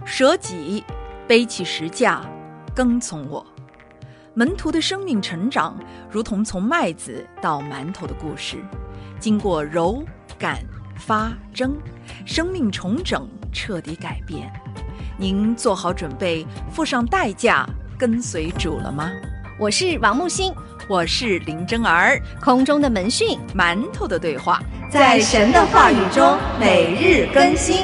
舍己，背起十架，跟从我。门徒的生命成长如同从麦子到馒头的故事，经过揉、擀、发、蒸，生命重整，彻底改变。您做好准备，付上代价，跟随主了吗？ 我是王木星， 我是林真儿。 空中的门讯， 馒头的对话， 在神的话语中每日更新。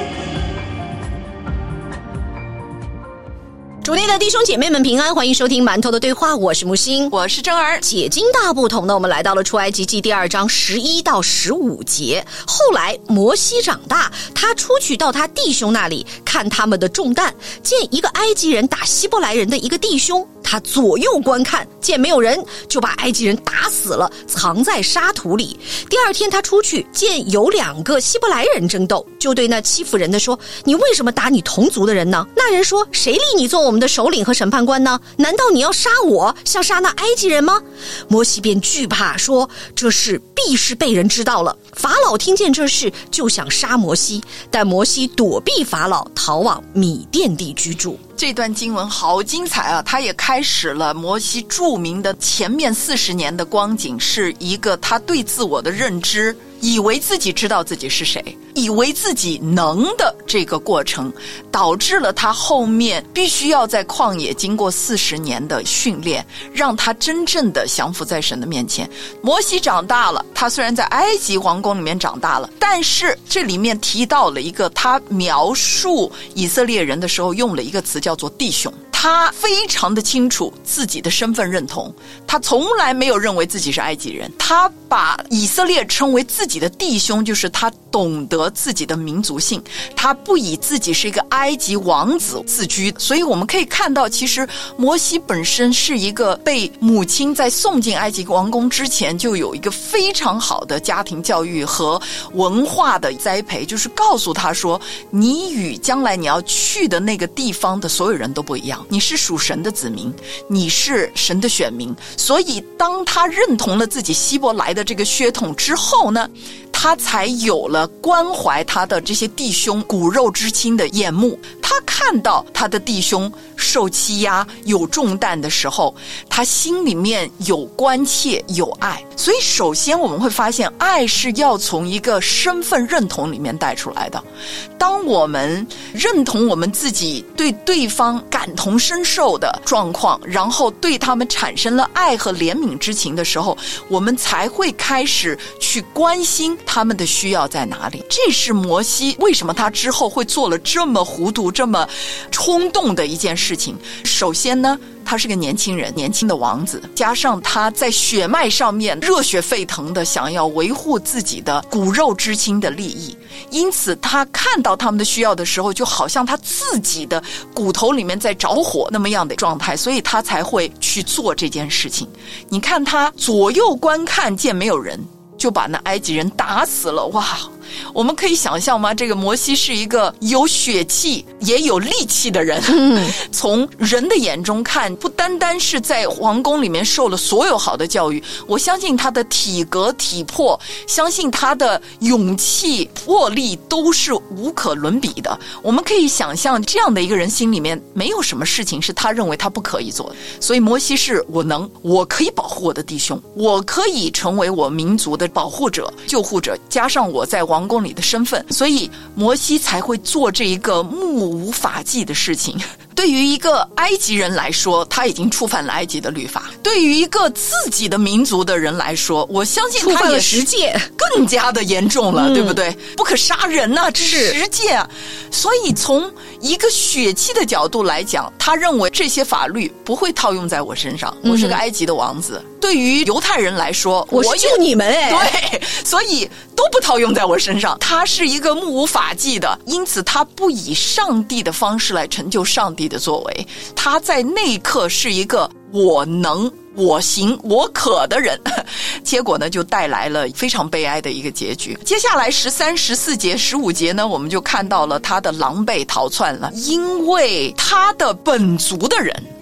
主内的弟兄姐妹们平安，欢迎收听馒头的对话，我是木星， 我是真儿。 解经大不同呢，我们来到了出埃及记第2章11到15节。后来摩西长大，他出去到他弟兄那里看他们的重担，见一个埃及人打希伯来人的一个弟兄，他左右观看，见没有人，就把埃及人打死了，藏在沙土里。第二天他出去，见有2个希伯来人争斗，就对那欺负人的说：你为什么打你同族的人呢？那人说：谁立你做我们的首领和审判官呢？难道你要杀我，像杀那埃及人吗？摩西便惧怕，说：这事必是被人知道了。法老听见这事，就想杀摩西，但摩西躲避法老，逃往米甸地居住。 这段经文好精彩啊！它也开始了摩西著名的前面40年的光景，是一个他对自我的认知，以为自己知道自己是谁，以为自己能的这个过程，导致了他后面必须要在旷野经过40年的训练，让他真正的降服在神的面前。摩西长大了，他虽然在埃及皇宫里面长大了，但是这里面提到了一个，他描述以色列人的时候用了一个词叫做弟兄。他非常的清楚自己的身份认同，他从来没有认为自己是埃及人，他把以色列称为自己的弟兄，就是他懂得自己的民族性，他不以自己是一个埃及王子自居。所以我们可以看到，其实摩西本身是一个被母亲在送进埃及王宫之前就有一个非常好的家庭教育和文化的栽培，就是告诉他说，你与将来你要去的那个地方的所有人都不一样，你是属神的子民，你是神的选民。所以当他认同了自己希伯来的这个血统之后呢，他才有了关怀他的这些弟兄骨肉之亲的眼目。他看到他的弟兄受欺压有重担的时候，他心里面有关切有爱。所以首先我们会发现，爱是要从一个身份认同里面带出来的。当我们认同我们自己对对方感同身受的状况，然后对他们产生了爱和怜悯之情的时候，我们才会开始去关心他们的需要在哪里。这是摩西为什么他之后会做了这么糊涂这么冲动的一件事情。首先呢，他是个年轻人，年轻的王子，加上他在血脉上面热血沸腾的想要维护自己的骨肉之亲的利益，因此他看到他们的需要的时候，就好像他自己的骨头里面在着火那么样的状态，所以他才会去做这件事情。你看他左右观看，见没有人，就把那埃及人打死了。哇，我们可以想象吗？这个摩西是一个有血气也有力气的人。从人的眼中看，不单单是在皇宫里面受了所有好的教育，我相信他的体格体魄，相信他的勇气魄力都是无可伦比的。我们可以想象，这样的一个人心里面没有什么事情是他认为他不可以做的。所以摩西是我可以保护我的弟兄，我可以成为我民族的保护者救护者，加上我在王宫里的身份，所以摩西才会做这一个目无法纪的事情。对于一个埃及人来说，他已经触犯了埃及的律法；对于一个自己的民族的人来说，我相信他也 10戒更加的严重了，对不对？不可杀人啊，这是10戒啊。所以从一个血气的角度来讲，他认为这些法律不会套用在我身上，我是个埃及的王子。对于犹太人来说， 我是救你们对，所以都不套用在我身上。他是一个目无法纪的，因此他不以上帝的方式来成就上帝的作为，他在那一刻是一个我能我行我可的人，结果呢就带来了非常悲哀的一个结局。接下来13、14节、15节呢，我们就看到了他的狼狈逃窜了，因为他的本族的人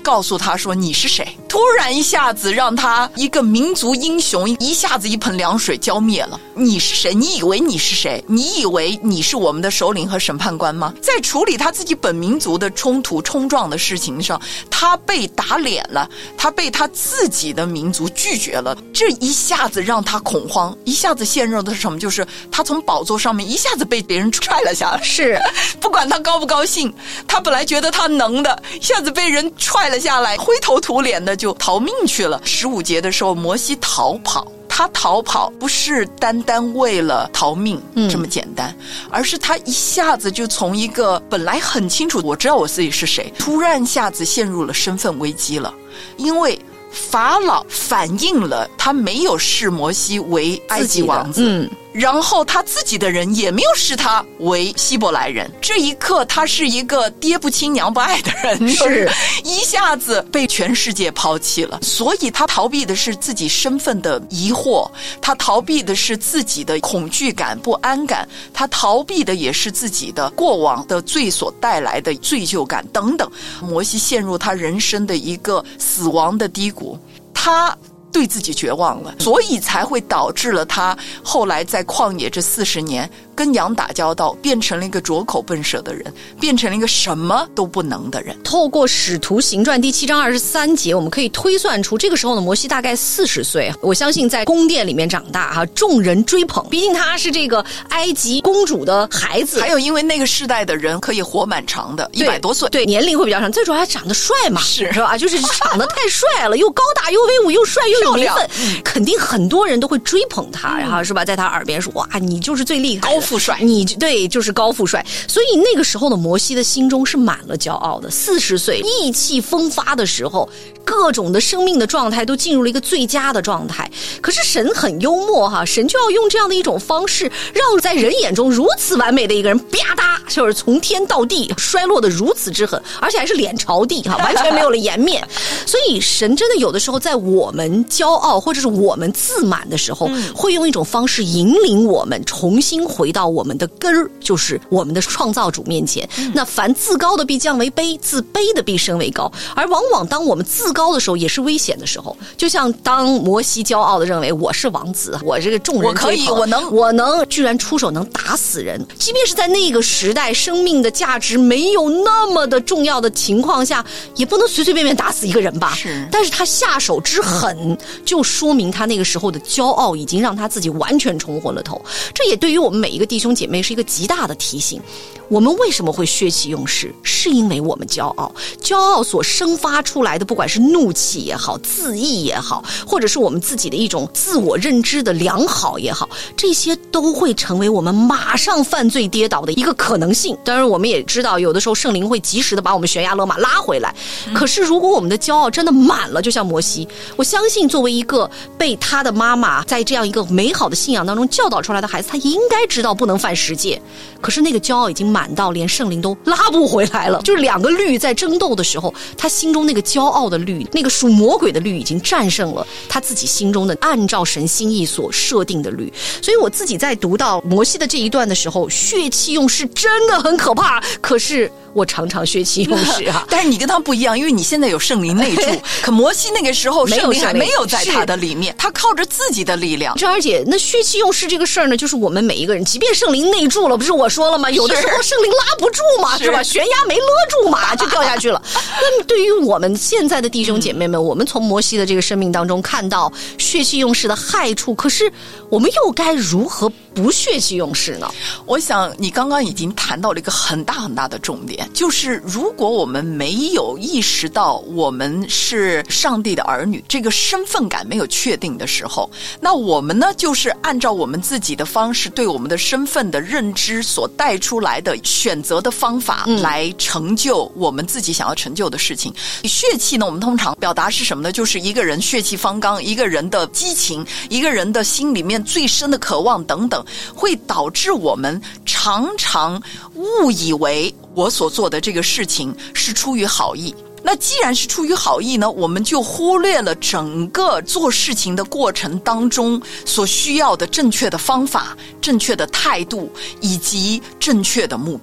告诉他说你是谁，突然一下子让他一个民族英雄一下子一盆凉水浇灭了。你是谁？你以为你是谁？你以为你是我们的首领和审判官吗？在处理他自己本民族的冲突冲撞的事情上，他被打脸了，他被他自己的民族拒绝了，这一下子让他恐慌，一下子陷入的是什么？就是他从宝座上面一下子被别人踹了下来。 是， 不管他高不高兴，他本来觉得他能的，一下子被人踹了下来，灰头土脸的就逃命去了。15节的时候，摩西逃跑。他逃跑不是单单为了逃命这么简单，而是他一下子就从一个本来很清楚我知道我自己是谁，突然一下子陷入了身份危机了。因为法老反映了他没有视摩西为埃及王子，然后他自己的人也没有视他为希伯来人，这一刻他是一个爹不亲娘不爱的人， 是一下子被全世界抛弃了。所以他逃避的是自己身份的疑惑，他逃避的是自己的恐惧感不安感，他逃避的也是自己的过往的罪所带来的罪疚感等等。摩西陷入他人生的一个死亡的低谷，他对自己绝望了，所以才会导致了他后来在旷野这40年跟羊打交道，变成了一个拙口笨舌的人，变成了一个什么都不能的人。 透过使徒行传第7章23节，我们可以推算出这个时候的摩西大概40岁。我相信在宫殿里面长大众人追捧，毕竟他是这个埃及公主的孩子。 还有因为那个世代的人可以活蛮长的，100多岁， 对，年龄会比较长。最主要他长得帅嘛， 是吧？就是长得太帅了，又高大又威武又帅又有名分，肯定很多人都会追捧他，然后是吧？在他耳边说哇，你就是最厉害的， 高富帅， 你对，就是高富帅。所以那个时候的摩西的心中是满了骄傲的。40岁意气风发的时候，各种的生命的状态都进入了一个最佳的状态。可是神很幽默神就要用这样的一种方式，让在人眼中如此完美的一个人啪嗒，就是从天到地衰落的如此之狠，而且还是脸朝地完全没有了颜面。所以神真的有的时候在我们骄傲或者是我们自满的时候，会用一种方式引领我们重新回到我们的根儿，就是我们的创造主面前。那凡自高的必降为卑，自卑的必升为高。而往往当我们自高的时候，也是危险的时候。就像当摩西骄傲的认为我是王子，我这个众人追捧， 我可以，我能， 居然出手能打死人。即便是在那个时代，生命的价值没有那么的重要的情况下，也不能随随便便打死一个人吧。 是， 但是他下手之狠，就说明他那个时候的骄傲已经让他自己完全冲昏了头。这也对于我们每一个弟兄姐妹是一个极大的提醒。我们为什么会血气用事？是因为我们骄傲，骄傲所生发出来的，不管是怒气也好，自义也好，或者是我们自己的一种自我认知的良好也好，这些都会成为我们马上犯罪跌倒的一个可能性。当然我们也知道，有的时候圣灵会及时的把我们悬崖勒马拉回来。可是如果我们的骄傲真的满了，就像摩西，我相信作为一个被他的妈妈在这样一个美好的信仰当中教导出来的孩子，他应该知道不能犯10戒。可是那个骄傲已经满到连圣灵都拉不回来了。就是两个律在争斗的时候，他心中那个骄傲的律，那个属魔鬼的律已经战胜了他自己心中的按照神心意所设定的律。所以我自己在读到摩西的这一段的时候，血气用事真的很可怕。可是我常常血气用事但是你跟他不一样，因为你现在有圣灵内住，可摩西那个时候圣灵还没有在他的里面，他靠着自己的力量。 张儿姐，那血气用事这个事儿呢，就是我们每一个人，即便圣灵内住了，不是我说了吗？有的时候圣灵拉不住嘛，是吧？悬崖没勒住嘛，就掉下去了。那么对于我们现在的弟兄姐妹们，我们从摩西的这个生命当中看到血气用事的害处，可是我们又该如何不血气用事呢？ 我想你刚刚已经谈到了一个很大很大的重点，就是如果我们没有意识到我们是上帝的儿女，这个身份感没有确定的时候，那我们呢就是按照我们自己的方式对我们的身份的认知所带出来的选择的方法来成就我们自己想要成就的事情。血气呢，我们通常表达是什么呢？就是一个人血气方刚，一个人的激情，一个人的心里面最深的渴望等等，会导致我们常常误以为我所做的这个事情是出于好意。那既然是出于好意呢，我们就忽略了整个做事情的过程当中所需要的正确的方法、正确的态度以及正确的目标。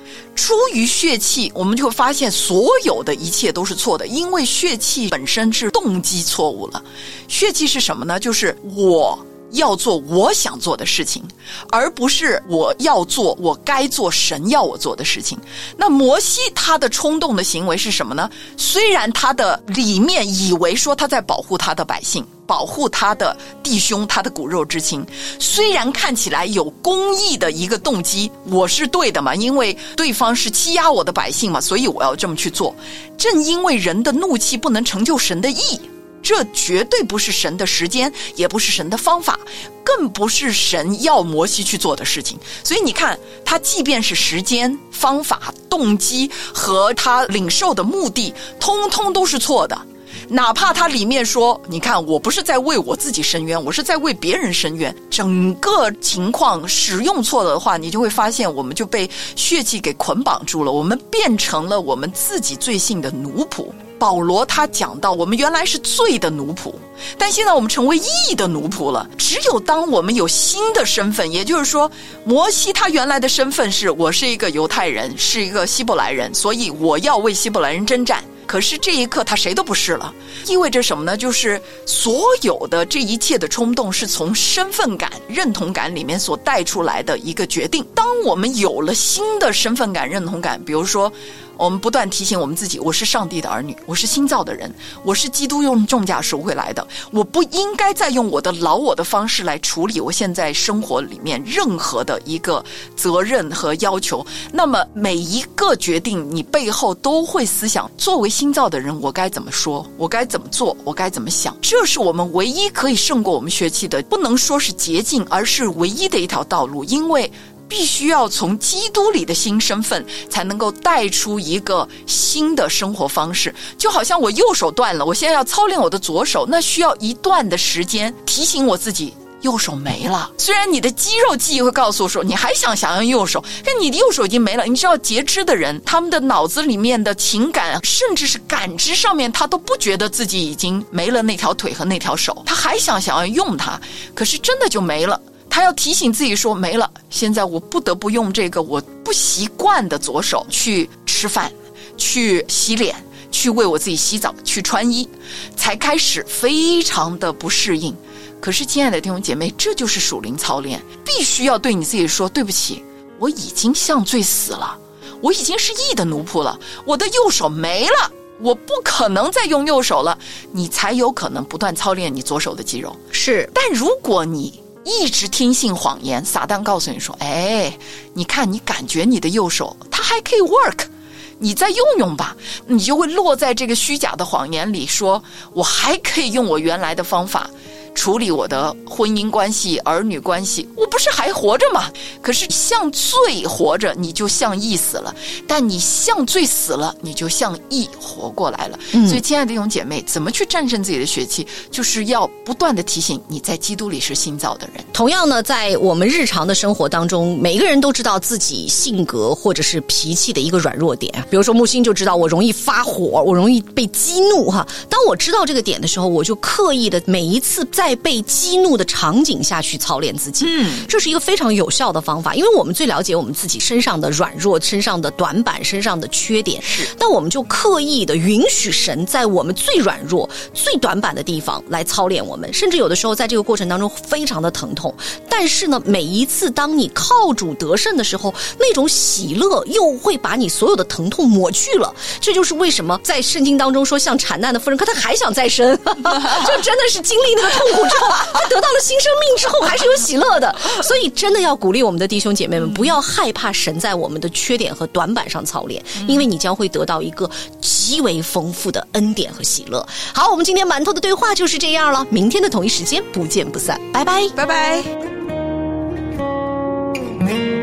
出于血气，我们就会发现所有的一切都是错的，因为血气本身是动机错误了。血气是什么呢？就是我要做我想做的事情，而不是我要做我该做神要我做的事情。那摩西他的冲动的行为是什么呢？虽然他的里面以为说他在保护他的百姓，保护他的弟兄，他的骨肉之亲，虽然看起来有公义的一个动机，我是对的嘛，因为对方是欺压我的百姓嘛，所以我要这么去做。正因为人的怒气不能成就神的义，这绝对不是神的时间，也不是神的方法，更不是神要摩西去做的事情。所以你看，他即便是时间、方法、动机和他领受的目的，通通都是错的。哪怕他里面说，你看我不是在为我自己伸冤，我是在为别人伸冤，整个情况使用错了的话，你就会发现我们就被血气给捆绑住了，我们变成了我们自己罪性的奴仆。保罗他讲到，我们原来是罪的奴仆，但现在我们成为义的奴仆了。只有当我们有新的身份，也就是说，摩西他原来的身份是我是一个犹太人，是一个希伯来人，所以我要为希伯来人征战。可是这一刻他谁都不是了，意味着什么呢？就是所有的这一切的冲动是从身份感、认同感里面所带出来的一个决定。当我们有了新的身份感、认同感，比如说我们不断提醒我们自己，我是上帝的儿女，我是新造的人，我是基督用重价赎回来的，我不应该再用我的老我的方式来处理我现在生活里面任何的一个责任和要求。那么每一个决定你背后都会思想，作为新造的人我该怎么说，我该怎么做，我该怎么想。这是我们唯一可以胜过我们血气的，不能说是捷径，而是唯一的一条道路。因为必须要从基督里的新身份才能够带出一个新的生活方式。就好像我右手断了，我现在要操练我的左手，那需要一段的时间提醒我自己右手没了。虽然你的肌肉记忆会告诉我说你还想用右手，但你的右手已经没了。你知道截肢的人，他们的脑子里面的情感甚至是感知上面，他都不觉得自己已经没了那条腿和那条手，他还想要用它，可是真的就没了。他要提醒自己说没了，现在我不得不用这个我不习惯的左手去吃饭，去洗脸，去为我自己洗澡，去穿衣，才开始非常的不适应。可是亲爱的弟兄姐妹，这就是属灵操练，必须要对你自己说，对不起，我已经向罪死了，我已经是义的奴仆了，我的右手没了，我不可能再用右手了，你才有可能不断操练你左手的肌肉。 是， 但如果你一直听信谎言，撒旦告诉你说，你看你感觉你的右手它还可以 work， 你再用用吧，你就会落在这个虚假的谎言里，说我还可以用我原来的方法处理我的婚姻关系、儿女关系，我不是还活着吗？可是向罪活着，你就向义死了；但你向罪死了，你就向义活过来了。所以亲爱的弟兄姐妹，怎么去战胜自己的血气，就是要不断的提醒你在基督里是新造的人。 同样呢，在我们日常的生活当中，每一个人都知道自己性格或者是脾气的一个软弱点。比如说木星就知道我容易发火，我容易被激怒哈。当我知道这个点的时候，我就刻意的每一次在被激怒的场景下去操练自己。这是一个非常有效的方法，因为我们最了解我们自己身上的软弱、身上的短板、身上的缺点。那我们就刻意的允许神在我们最软弱、最短板的地方来操练我们，甚至有的时候在这个过程当中非常的疼痛。但是呢，每一次当你靠主得胜的时候，那种喜乐又会把你所有的疼痛抹去了。这就是为什么在圣经当中说，像产难的妇人，可她还想再生就真的是经历那个痛苦之后，她得到了新生命之后还是有喜乐的。所以真的要鼓励我们的弟兄姐妹们，不要害怕神在我们的缺点和短板上操练，因为你将会得到一个极为丰富的恩典和喜乐。好，我们今天馒头的对话就是这样了，明天的同一时间不见不散，拜拜， 拜拜。